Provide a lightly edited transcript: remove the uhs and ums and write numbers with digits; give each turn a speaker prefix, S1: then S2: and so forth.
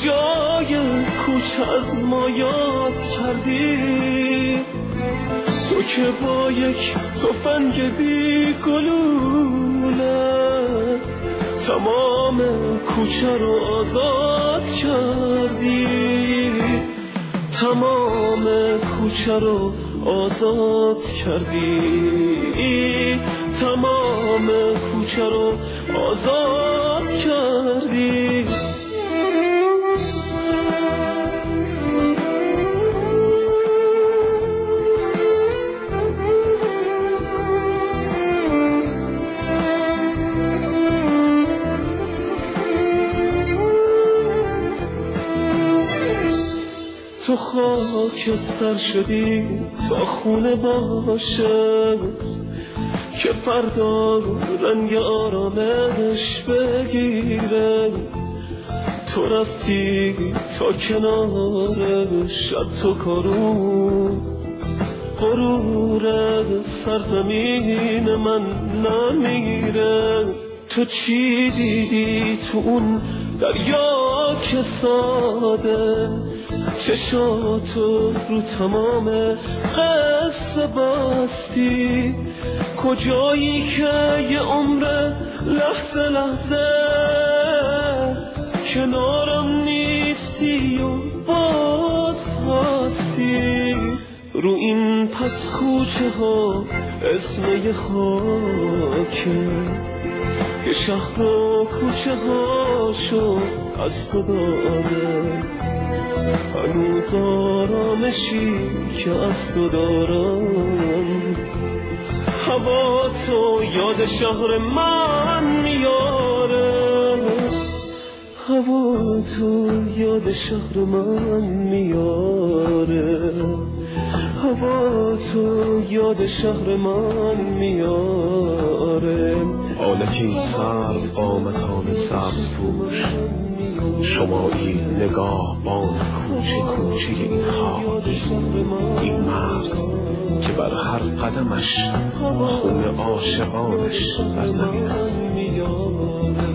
S1: جای کوچه از ما یاد کردی، تو که با یک تفنگ بی گلوله تمام کوچه رو آزاد کردی، تمام کوچه رو آزاد کردی، تمام کوچه رو آزاد کردی. تو خاکستر شدی تا خونه باشه که فردا رنگ آرامش بگیره. تو رفتی تا کنار شب، تو کارون غرور سرزمین من نمیره. تو چی دیدی تو اون دریا که ساده چشاتو رو تمام قصه باستی؟ کجایی که یه عمر لحظه لحظه کنارم نیستی و باز هستی؟ رو این پس کوچه ها اسم یه خاکه که شهر و کوچه هاشو از تو داره. هنوز آرامشی که از تو دارم، هوا تو یاد شهر من میاره، هوا تو یاد شهر من میاره، هوا تو یاد شهر من میاره.
S2: آنکی سر قامتان سبز پوش، شمایی نگاه بان کوچه کوچه این خاک، این مرز که بر هر قدمش خون عاشقانش بر زمین است.